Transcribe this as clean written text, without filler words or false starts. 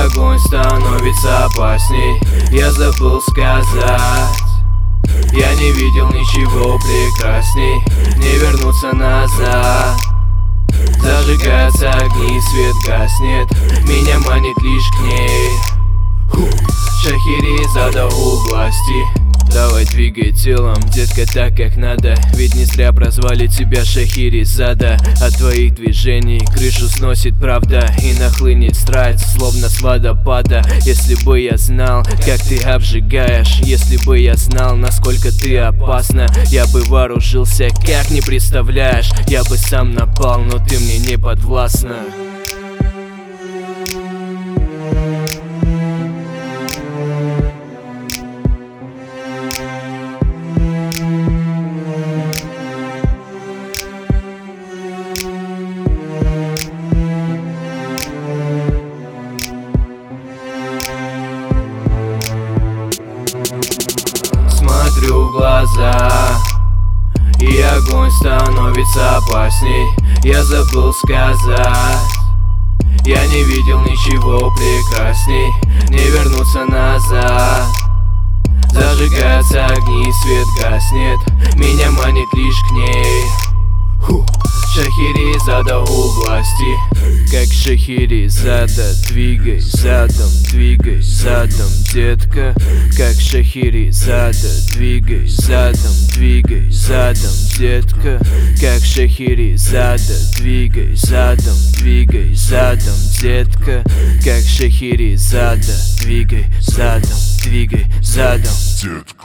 огонь становится опасней. Я забыл сказать, я не видел ничего прекрасней. Не вернуться назад. Зажигаются огни, свет гаснет, меня манит лишь к ней. Шахерезада у власти. Давай двигай телом, детка, так как надо. Ведь не зря прозвали тебя Шахерезада. От твоих движений крышу сносит правда, и нахлынет страсть, словно с водопада. Если бы я знал, как ты обжигаешь, если бы я знал, насколько ты опасна, я бы вооружился, как не представляешь. Я бы сам напал, но ты мне не подвластна. Смотрю в глаза, и огонь становится опасней. Я забыл сказать, я не видел ничего прекрасней. Не вернуться назад. Зажигаются огни, свет гаснет, меня манит лишь к ней. Шахерезада у власти. Как Шахерезада, двигай задом, детка. Как Шахерезада, двигай задом, детка. Как Шахерезада, двигай задом, детка. Как Шахерезада, двигай задом, детка.